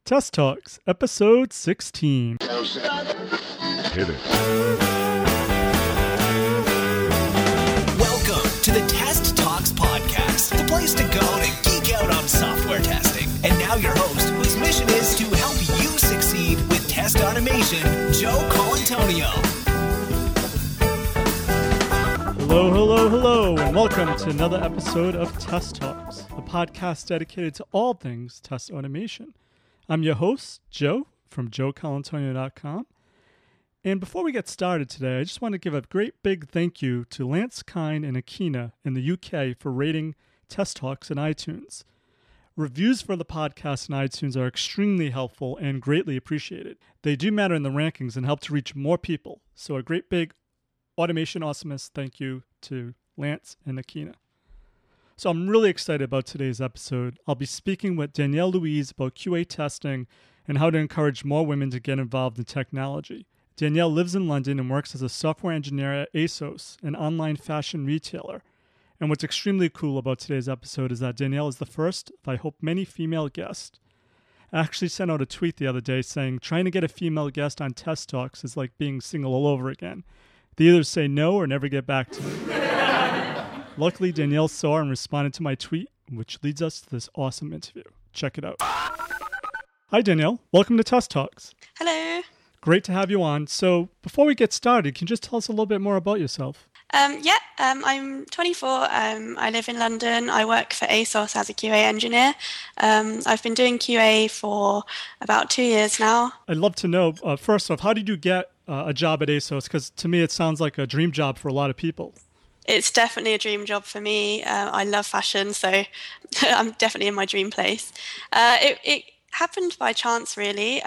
Test Talks, episode 16. Hit it. Welcome to the Test Talks podcast, the place to go to geek out on software testing. And now your host, whose mission is to help you succeed with test automation, Joe Colantonio. Hello, and welcome to another episode of Test Talks, a podcast dedicated to all things test automation. I'm your host, Joe, from joecolantonio.com. And before we get started today, I just want to give a great big thank you to Lance Kine and Akina in the UK for rating Test Talks in iTunes. Reviews for the podcast in iTunes are extremely helpful and greatly appreciated. They do matter in the rankings and help to reach more people. So a great big automation awesomeness thank you to Lance and Akina. So I'm really excited about today's episode. I'll be speaking with Danielle Louise about QA testing and how to encourage more women to get involved in technology. Danielle lives in London and works as a software engineer at ASOS, an online fashion retailer. And what's extremely cool about today's episode is that Danielle is the first of, I hope, many female guests. I actually sent out a tweet the other day saying trying to get a female guest on Test Talks is like being single all over again. They either say no or never get back to me. Luckily, Danielle saw and responded to my tweet, which leads us to this awesome interview. Check it out. Hi, Danielle. Welcome to Test Talks. Hello. Great to have you on. So before we get started, can you just tell us a little bit more about yourself? I'm 24. I live in London. I work for ASOS as a QA engineer. I've been doing QA for about 2 years now. I'd love to know, first off, how did you get a job at ASOS? Because to me, it sounds like a dream job for a lot of people. It's definitely a dream job for me. I love fashion, so I'm definitely in my dream place. It happened by chance, really.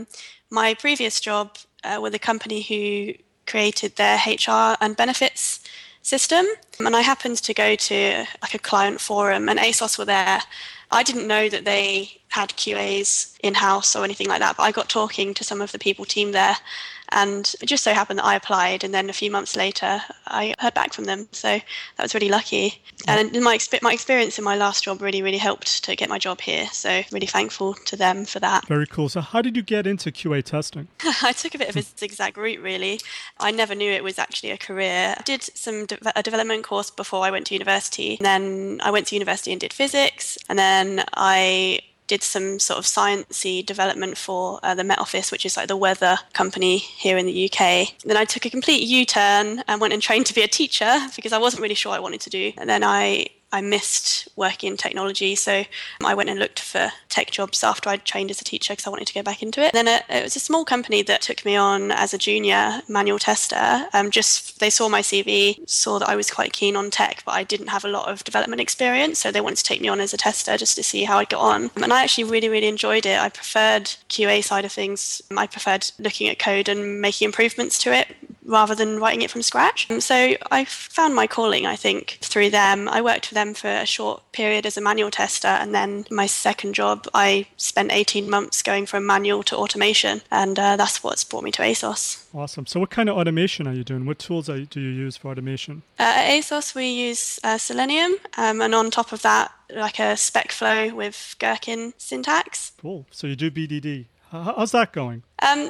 My previous job with a company who created their HR and benefits system, and I happened to go to like a client forum, and ASOS were there. I didn't know that they had QAs in-house or anything like that, but I got talking to some of the team there, and it just so happened that I applied, and then a few months later I heard back from them, so that was really lucky. And my experience in my last job really helped to get my job here, so really thankful to them for that. Very cool. So how did you get into QA testing? I took a bit of a zigzag route, really. I never knew it was actually a career. I did a development course before I went to university, and then I went to university and did physics, and then I did some sort of sciencey development for the Met Office, which is like the weather company here in the UK. Then I took a complete U-turn and went and trained to be a teacher because I wasn't really sure what I wanted to do. And then I missed working in technology, so I went and looked for tech jobs after I'd trained as a teacher because I wanted to go back into it. And then it was a small company that took me on as a junior manual tester. They saw my CV, saw that I was quite keen on tech, but I didn't have a lot of development experience, so they wanted to take me on as a tester just to see how I'd got on. And I actually really enjoyed it. I preferred QA side of things. I preferred looking at code and making improvements to it rather than writing it from scratch. So I found my calling, I think, through them. I worked for them for a short period as a manual tester, and then my second job, I spent 18 months going from manual to automation, and that's what's brought me to ASOS. Awesome. So what kind of automation are you doing? What tools do you use for automation? At ASOS, we use Selenium, and on top of that, like a spec flow with Gherkin syntax. Cool. So you do BDD. How's that going?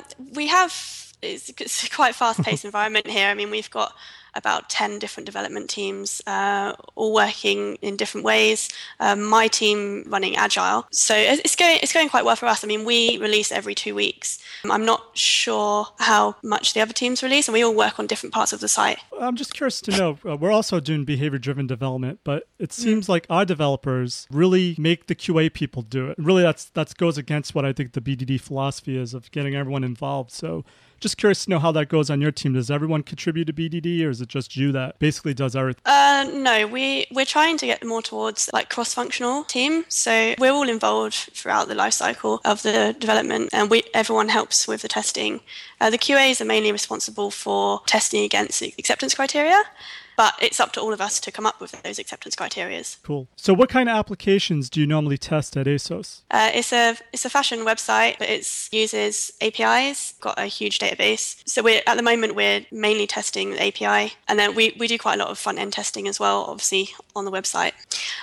It's quite a fast-paced environment here. I mean, we've got about 10 different development teams, all working in different ways. My team running Agile. So it's going quite well for us. I mean, we release every 2 weeks. I'm not sure how much the other teams release, and we all work on different parts of the site. I'm just curious to know, we're also doing behavior-driven development, but it seems like our developers really make the QA people do it. Really, that goes against what I think the BDD philosophy is of getting everyone involved. So just curious to know how that goes on your team. Does everyone contribute to BDD, or is it just you that basically does everything? No, we're trying to get more towards like cross-functional team. So we're all involved throughout the life cycle of the development, and everyone helps with the testing. The QAs are mainly responsible for testing against acceptance criteria. But it's up to all of us to come up with those acceptance criteria. Cool. So what kind of applications do you normally test at ASOS? It's a fashion website, but it uses APIs, got a huge database. So at the moment, we're mainly testing the API. And then we do quite a lot of front-end testing as well, obviously, on the website.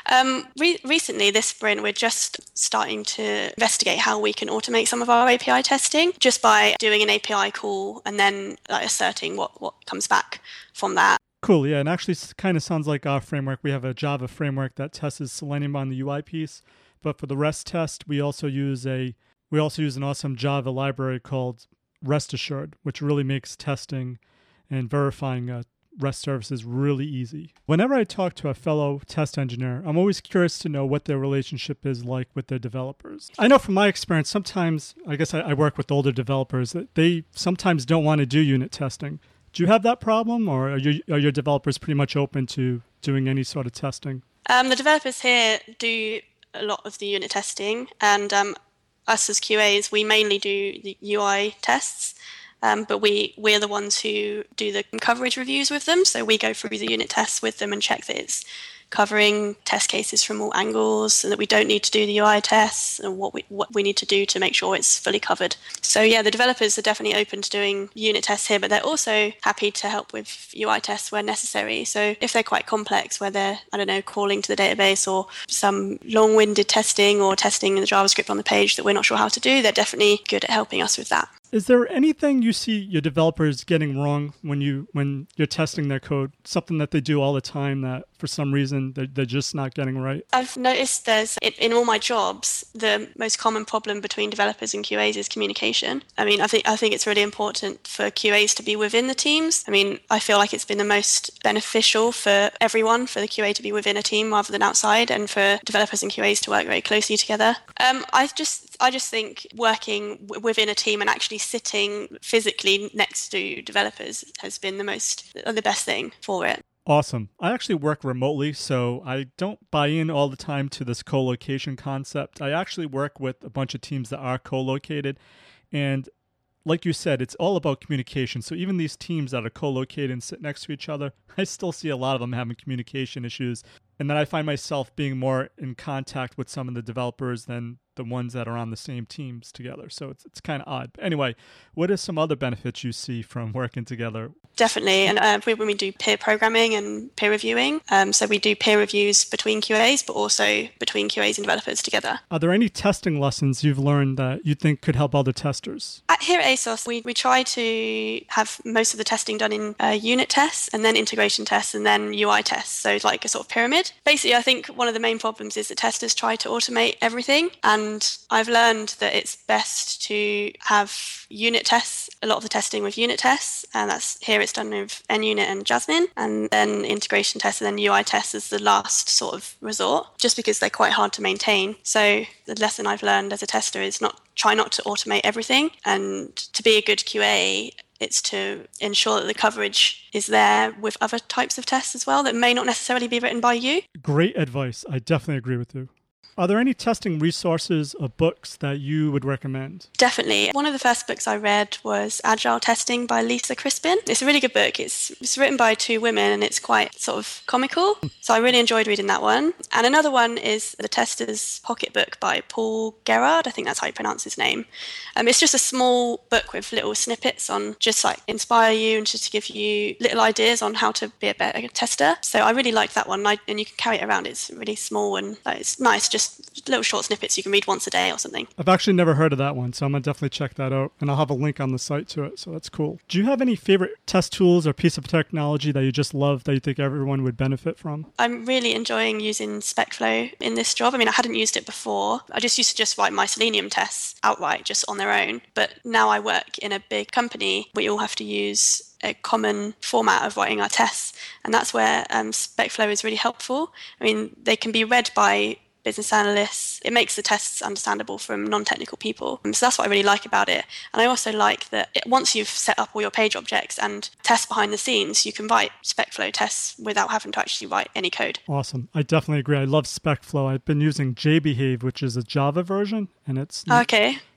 Recently, this sprint, we're just starting to investigate how we can automate some of our API testing just by doing an API call and then asserting what comes back from that. Cool, yeah, and actually kind of sounds like our framework. We have a Java framework that tests Selenium on the UI piece, but for the REST test, we also use an awesome Java library called Rest Assured, which really makes testing and verifying REST services really easy. Whenever I talk to a fellow test engineer, I'm always curious to know what their relationship is like with their developers. I know from my experience, sometimes, I guess I work with older developers, that they sometimes don't want to do unit testing. Do you have that problem, or are your developers pretty much open to doing any sort of testing? The developers here do a lot of the unit testing, and us as QAs, we mainly do the UI tests, but we're the ones who do the coverage reviews with them. So we go through the unit tests with them and check that it's covering test cases from all angles and that we don't need to do the UI tests and what we need to do to make sure it's fully covered. So yeah, the developers are definitely open to doing unit tests here, but they're also happy to help with UI tests where necessary. So if they're quite complex, where they're, calling to the database or some long-winded testing or testing in the JavaScript on the page that we're not sure how to do, they're definitely good at helping us with that. Is there anything you see your developers getting wrong when you're testing their code? Something that they do all the time that for some reason they're just not getting right? I've noticed in all my jobs, the most common problem between developers and QAs is communication. I think it's really important for QAs to be within the teams. I feel like it's been the most beneficial for everyone, for the QA to be within a team rather than outside, and for developers and QAs to work very closely together. I just think working within a team and actually sitting physically next to developers has been the best thing for it. Awesome. I actually work remotely, so I don't buy in all the time to this co-location concept. I actually work with a bunch of teams that are co-located, and like you said, it's all about communication. So even these teams that are co-located and sit next to each other, I still see a lot of them having communication issues. And then I find myself being more in contact with some of the developers than the ones that are on the same teams together. So it's kind of odd. But anyway, what are some other benefits you see from working together? Definitely. And when we do peer programming and peer reviewing, so we do peer reviews between QAs, but also between QAs and developers together. Are there any testing lessons you've learned that you think could help other testers? Here at ASOS, we try to have most of the testing done in unit tests and then integration tests and then UI tests. So it's like a sort of pyramid. Basically, I think one of the main problems is that testers try to automate everything. And I've learned that it's best to have unit tests, a lot of the testing with unit tests. And it's done with NUnit and Jasmine. And then integration tests and then UI tests is the last sort of resort, just because they're quite hard to maintain. So the lesson I've learned as a tester is try not to automate everything. And to be a good QA, it's to ensure that the coverage is there with other types of tests as well that may not necessarily be written by you. Great advice. I definitely agree with you. Are there any testing resources or books that you would recommend? Definitely. One of the first books I read was Agile Testing by Lisa Crispin. It's a really good book. It's written by two women and it's quite sort of comical. So I really enjoyed reading that one. And another one is The Tester's Pocketbook by Paul Gerard. I think that's how you pronounce his name. It's just a small book with little snippets on just like inspire you and just to give you little ideas on how to be a better tester. So I really liked that one. And you can carry it around. It's really small and it's nice. Just little short snippets you can read once a day or something. I've actually never heard of that one, so I'm going to definitely check that out. And I'll have a link on the site to it, so that's cool. Do you have any favorite test tools or piece of technology that you just love that you think everyone would benefit from? I'm really enjoying using SpecFlow in this job. I hadn't used it before. I just used to write my Selenium tests outright, just on their own. But now I work in a big company. We all have to use a common format of writing our tests. And that's where SpecFlow is really helpful. They can be read by business analysts. It makes the tests understandable from non-technical people. So that's what I really like about it. And I also like that once you've set up all your page objects and tests behind the scenes, you can write SpecFlow tests without having to actually write any code. Awesome. I definitely agree. I love SpecFlow. I've been using JBehave, which is a Java version, and it's Okay.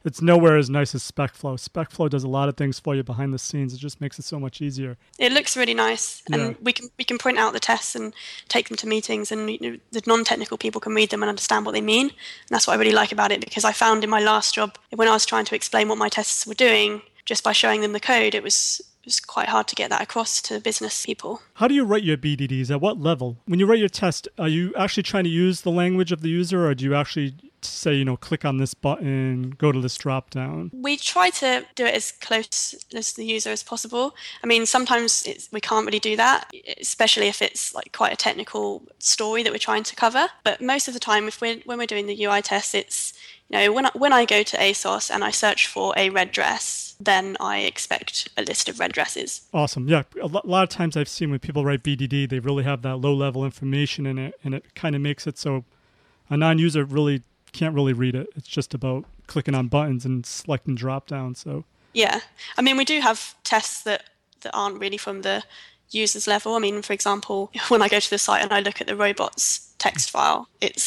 it's nowhere as nice as SpecFlow. SpecFlow does a lot of things for you behind the scenes. It just makes it so much easier. It looks really nice, and we can print out the tests and take them to meetings, and the non-technical people can read them and understand what they mean. And that's what I really like about it, because I found in my last job, when I was trying to explain what my tests were doing, just by showing them the code, it was quite hard to get that across to business people. How do you write your BDDs? At what level? When you write your test, are you actually trying to use the language of the user, or do you actually say, click on this button, go to this drop down? We try to do it as close as the user as possible. I mean, sometimes we can't really do that, especially if it's like quite a technical story that we're trying to cover. But most of the time, when we're doing the UI test, it's, when I go to ASOS and I search for a red dress, then I expect a list of red dresses. Awesome. Yeah. A lot of times I've seen when people write BDD, they really have that low-level information in it, and it kind of makes it so a non-user really can't really read it. It's just about clicking on buttons and selecting drop-downs. So yeah. I mean, we do have tests that aren't really from the user's level. I mean, for example, when I go to the site and I look at the robots text file,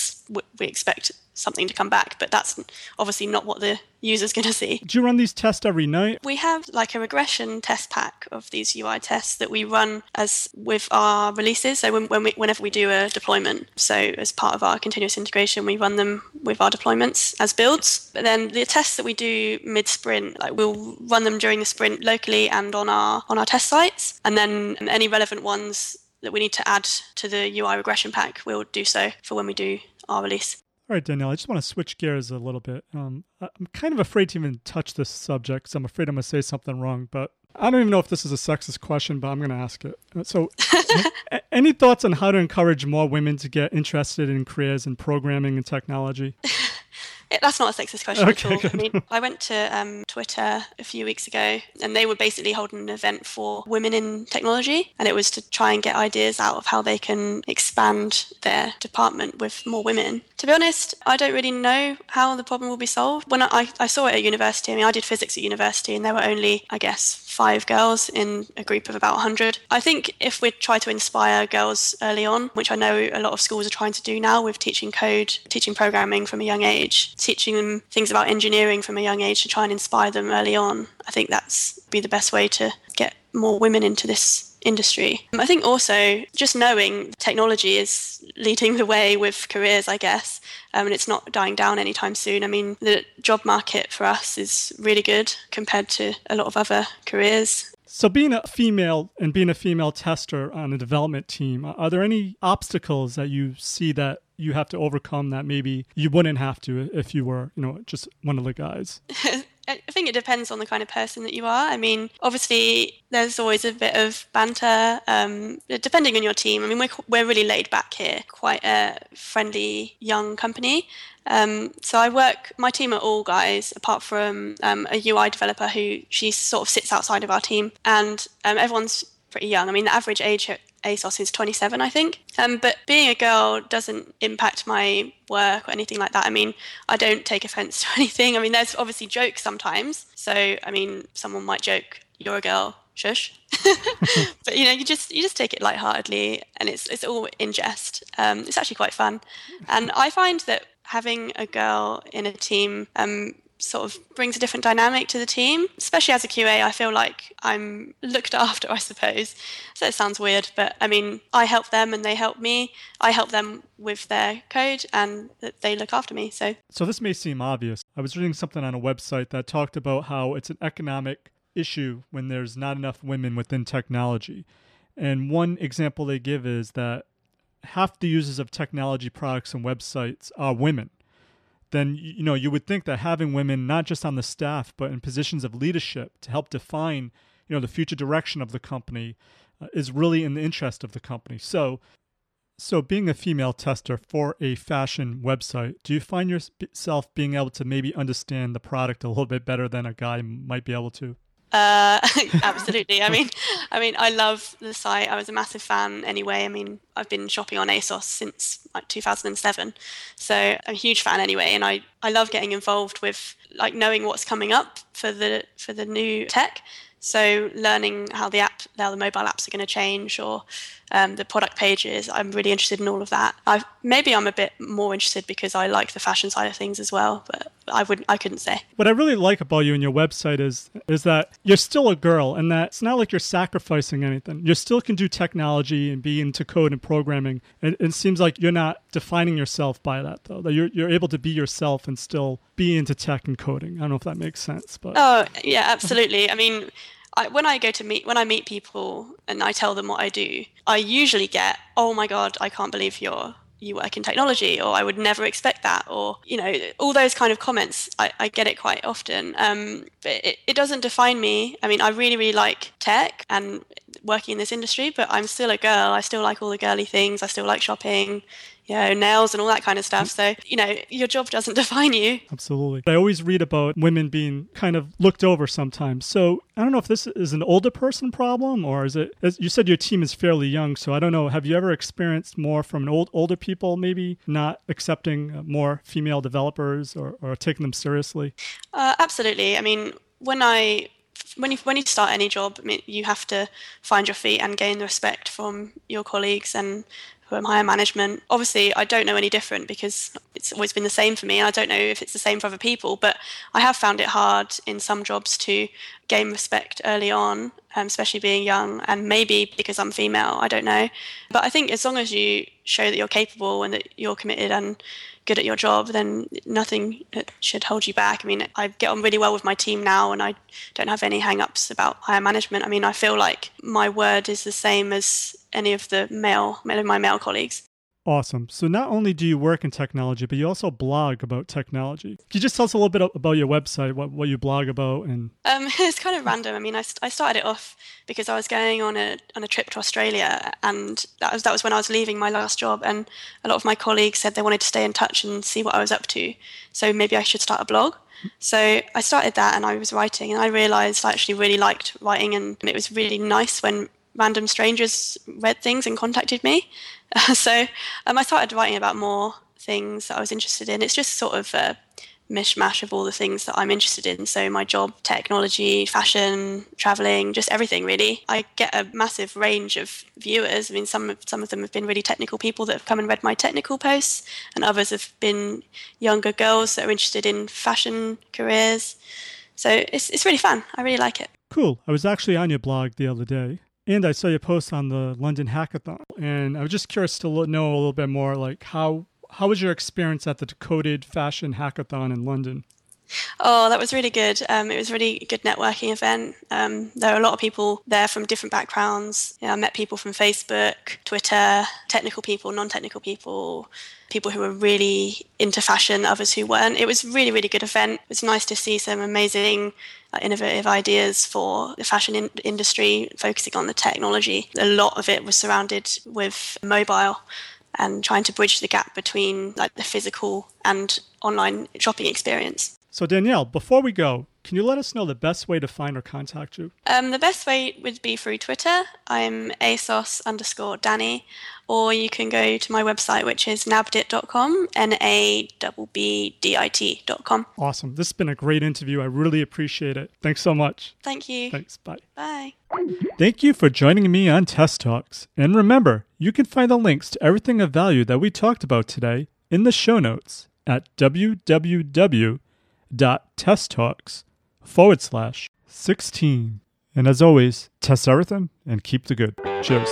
we expect something to come back, but that's obviously not what the user's going to see. Do you run these tests every night? We have like a regression test pack of these UI tests that we run as with our releases. So whenever we do a deployment, so as part of our continuous integration, we run them with our deployments as builds. But then the tests that we do mid-sprint, like we'll run them during the sprint locally and on our test sites, and then any relevant ones that we need to add to the UI regression pack, we'll do so for when we do our release. All right, Danielle, I just want to switch gears a little bit. I'm kind of afraid to even touch this subject because I'm afraid I'm going to say something wrong, but I don't even know if this is a sexist question, but I'm going to ask it. So any thoughts on how to encourage more women to get interested in careers in programming and technology? That's not a sexist question at all. Good. I mean, I went to Twitter a few weeks ago, and they were basically holding an event for women in technology, and it was to try and get ideas out of how they can expand their department with more women. To be honest, I don't really know how the problem will be solved. When I saw it at university, I mean, I did physics at university, and there were only, I guess, 5 girls in a group of about 100. I think if we try to inspire girls early on, which I know a lot of schools are trying to do now with teaching code, teaching programming from a young age, teaching them things about engineering from a young age to try and inspire them early on, I think that's be the best way to get more women into this industry. I think also just knowing technology is leading the way with careers, I guess, and it's not dying down anytime soon. I mean, the job market for us is really good compared to a lot of other careers. So being a female and being a female tester on a development team, are there any obstacles that you see that you have to overcome that maybe you wouldn't have to if you were, just one of the guys? I think it depends on the kind of person that you are. I mean, obviously, there's always a bit of banter, depending on your team. I mean, we're really laid back here, quite a friendly young company. So my team are all guys, apart from a UI developer she sort of sits outside of our team. And everyone's pretty young. I mean, the average age at ASOS is 27, I think. But being a girl doesn't impact my work or anything like that. I mean, I don't take offense to anything. I mean, there's obviously jokes sometimes. So, I mean, someone might joke, "You're a girl, shush." But, you just take it lightheartedly, and it's all in jest. It's actually quite fun. And I find that having a girl in a team sort of brings a different dynamic to the team. Especially as a QA, I feel like I'm looked after, I suppose. So it sounds weird, but I mean, I help them and they help me. I help them with their code and they look after me. So this may seem obvious. I was reading something on a website that talked about how it's an economic issue when there's not enough women within technology. And one example they give is that half the users of technology products and websites are women. Then you would think that having women not just on the staff but in positions of leadership to help define the future direction of the company is really in the interest of the company. So being a female tester for a fashion website, do you find yourself being able to maybe understand the product a little bit better than a guy might be able to? Absolutely. I mean, I love the site. I was a massive fan anyway. I mean, I've been shopping on ASOS since like 2007. So I'm a huge fan anyway. And I love getting involved with like knowing what's coming up for the new tech. So learning how the mobile apps are going to change, or the product pages. I'm really interested in all of that. Maybe I'm a bit more interested because I like the fashion side of things as well, but I couldn't say. What I really like about you and your website is that you're still a girl, and that it's not like you're sacrificing anything. You still can do technology and be into code and programming. And it seems like you're not defining yourself by that, though. That you're able to be yourself and still be into tech and coding. I don't know if that makes sense, but oh yeah, absolutely. I mean, when I meet people and I tell them what I do, I usually get, "Oh my God, I can't believe you work in technology," or "I would never expect that," or, all those kind of comments. I get it quite often. But it doesn't define me. I mean, I really, really like tech and working in this industry, but I'm still a girl. I still like all the girly things. I still like shopping, nails and all that kind of stuff. So, your job doesn't define you. Absolutely. I always read about women being kind of looked over sometimes. So I don't know if this is an older person problem, or is it, as you said, your team is fairly young. So I don't know. Have you ever experienced more from older people maybe not accepting more female developers or taking them seriously? Absolutely. I mean, when you start any job, I mean, you have to find your feet and gain the respect from your colleagues and from higher management. Obviously, I don't know any different because it's always been the same for me, and I don't know if it's the same for other people, but I have found it hard in some jobs to gain respect early on, especially being young, and maybe because I'm female, I don't know. But I think as long as you show that you're capable and that you're committed and good at your job, then nothing should hold you back. I mean, I get on really well with my team now, and I don't have any hang-ups about higher management. I mean, I feel like my word is the same as any of my male colleagues. Awesome. So not only do you work in technology, but you also blog about technology. Can you just tell us a little bit about your website, what you blog about? And it's kind of random. I mean, I started it off because I was going on a trip to Australia, and that was when I was leaving my last job, and a lot of my colleagues said they wanted to stay in touch and see what I was up to. So maybe I should start a blog. So I started that, and I was writing, and I realized I actually really liked writing, and it was really nice when random strangers read things and contacted me. So I started writing about more things that I was interested in. It's just sort of a mishmash of all the things that I'm interested in. So my job, technology, fashion, traveling, just everything really. I get a massive range of viewers. I mean, some of them have been really technical people that have come and read my technical posts, and others have been younger girls that are interested in fashion careers. So it's really fun. I really like it. Cool. I was actually on your blog the other day, and I saw your post on the London Hackathon, and I was just curious to know a little bit more, like how was your experience at the Decoded Fashion Hackathon in London? Oh, that was really good. It was a really good networking event. There were a lot of people there from different backgrounds. I met people from Facebook, Twitter, technical people, non-technical people, people who were really into fashion, others who weren't. It was a really, really good event. It was nice to see some amazing innovative ideas for the fashion industry, focusing on the technology. A lot of it was surrounded with mobile and trying to bridge the gap between the physical and online shopping experience. So Danielle, before we go, can you let us know the best way to find or contact you? The best way would be through Twitter. I'm ASOS_Dani, or you can go to my website, which is nabbdit.com, NABBDIT.com. Awesome. This has been a great interview. I really appreciate it. Thanks so much. Thank you. Thanks. Bye. Bye. Thank you for joining me on Test Talks. And remember, you can find the links to everything of value that we talked about today in the show notes at www.testtalks.com/16. And as always, test everything and keep the good. Cheers.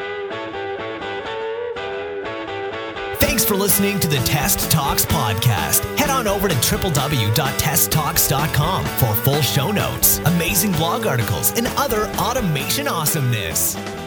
Thanks for listening to the Test Talks podcast. Head on over to www.testtalks.com for full show notes, amazing blog articles, and other automation awesomeness.